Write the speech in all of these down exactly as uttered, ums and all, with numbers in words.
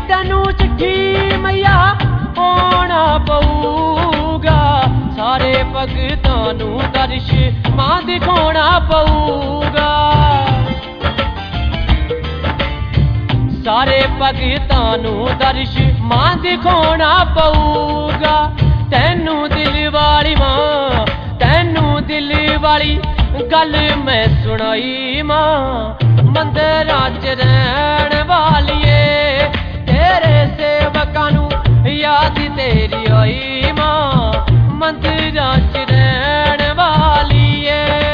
ਤੈਨੂੰ ਚਿੱਠੀ ਮਈਆ ਆਉਣਾ ਪਊਗਾ। ਸਾਰੇ ਭਗਤਾਂ ਨੂੰ ਦਰਸ਼ ਮਾਂ ਦਿਖਾਉਣਾ ਪਊਗਾ। ਸਾਰੇ ਭਗਤਾਂ ਨੂੰ ਦਰਸ਼ ਮਾਂ ਦਿਖਾਉਣਾ ਪਊਗਾ। ਤੈਨੂੰ ਦਿਲ ਵਾਲੀ ਮਾਂ, ਤੈਨੂੰ ਦਿਲ ਵਾਲੀ ਗੱਲ ਮੈਂ ਸੁਣਾਈ ਮਾਂ। ਮੰਦਰਾਂ 'ਚ ਰਹਿਣ ਵਾਲੀਏ, ਤੇਰੇ ਸੇਵਕਾਂ ਨੂੰ ਯਾਦ ਤੇਰੀ ਆਈ ਮਾਂ। ਮੰਦਰਾਂ 'ਚ ਰਹਿਣ ਵਾਲੀਏ।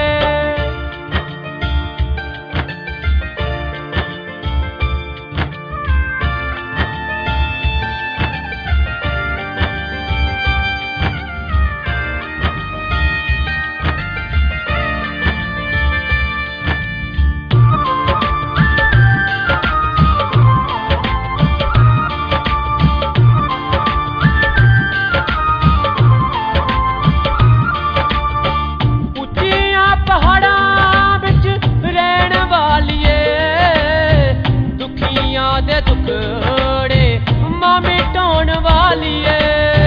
ਦੇ ਦੁਖੜੇ ਮਾਂ ਮਿਟਾਉਣ ਵਾਲੀਏ,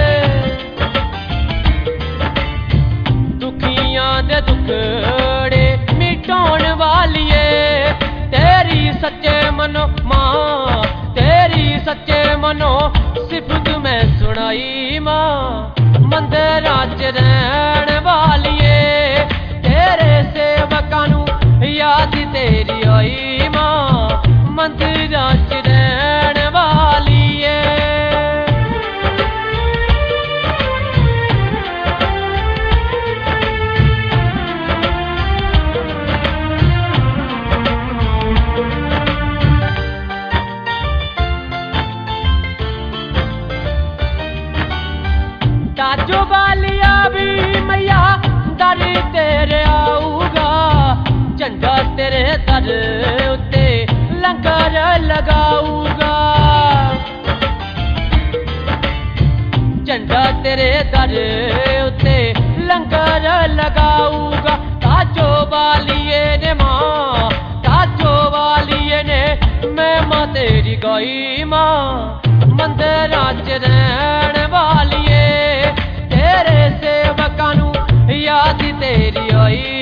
ਦੁਖੀਆਂ ਦੇ ਦੁਖੜੇ ਮਿਟਾਉਣ ਵਾਲੀਏ। ਤੇਰੀ ਸੱਚੇ ਮਨੋਂ ਮਾਂ, ਤੇਰੀ ਸੱਚੇ ਮਨੋਂ ਸਿਫਤ ਮੈਂ ਸੁਣਾਈ ਮਾਂ। ਮੰਦਰਾਂ 'ਚ ਰਹਿਣ ਵਾਲੀਏ, ਤੇਰੇ ਸੇਵਕਾਂ ਨੂੰ ਯਾਦ ਤੇਰੀ ਆਈ ਮਾਂ। ਮੰਦਰਾਂ 'ਚ ਰਹਿਣ ਵਾਲੀਏ। ਤਾਜੋ ਵਾਲੀਆ ਵੀ ਮਈਆ ਦਰ ਤੇਰੇ ਆਊਗਾ। ਝੰਡਾ ਤੇਰੇ ਦਰ ਉੱਤੇ ਲੰਗਰ ਲਗਾਊਗਾ। ਝੰਡਾ ਤੇਰੇ ਦਰ ਉੱਤੇ ਲੰਗਰ ਲਗਾਊਗਾ। ਤਾਜੋ ਵਾਲੀਏ ਨੇ ਮਾਂ, ਤਾਜੋ ਵਾਲੀਏ ਨੇ ਮੈਂ ਮਾਂ ਤੇਰੀ ਗਾਈ ਮਾਂ। ਮੰਦਰਾਂ 'ਚ ਰਹਿਣ ਵਾਲੀਏ, ਤੇਰੇ ਸੇਵਕਾਂ ਨੂੰ ਯਾਦ ਤੇਰੀ ਆਈ